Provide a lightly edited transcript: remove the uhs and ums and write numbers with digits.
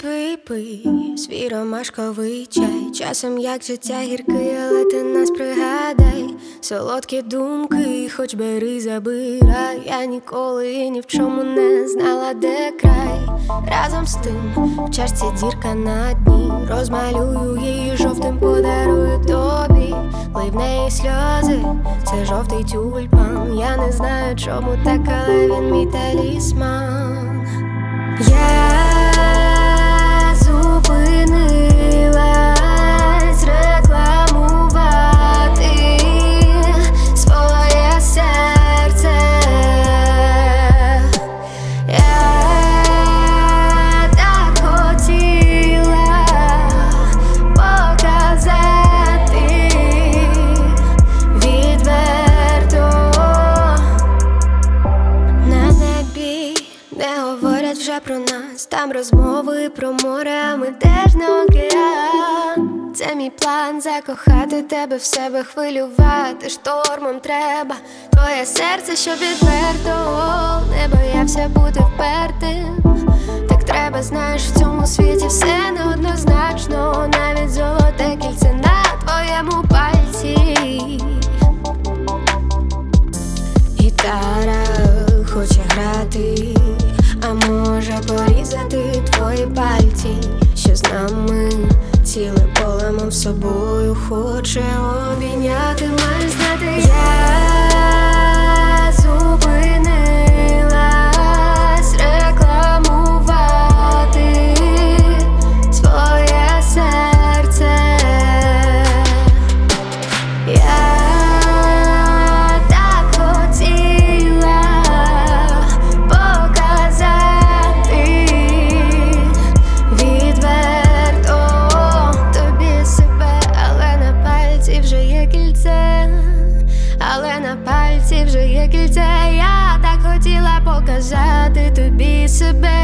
Випий свій ромашковий чай. Часом як життя гіркий, але ти нас пригадай. Солодкі думки, хоч бери, забирай. Я ніколи і ні в чому не знала, де край. Разом з тим в чашці дірка на дні. Розмалюю її жовтим, подарую тобі. Лий в неї сльози, це жовтий тюльпан. Я не знаю, чому так, але він мій талісман. Я зупинилась рекламувати своє серце. Я так хотіла показати відверто. На небі не говорять вже про нас. Там розмови про море, а ми теж не океан. Це мій план — закохати тебе в себе, хвилювати штормом треба. Твоє серце, що відверто, не боявся бути впертим. Так треба, знаєш, в цьому світі все неоднозначно. Навіть золоте кільце на твоєму пальці. Гітара хоче грати, а може порізати твої пальці, що з нами ціле поле, мов собою хоче обійняти. Маєш знати, я зупинилась рекламувати своє серце. Я так хотіла показати відверто тобі себе, але на пальці вже є кільце, але на пальці вже є кільце. Я так хотіла показати тобі себе.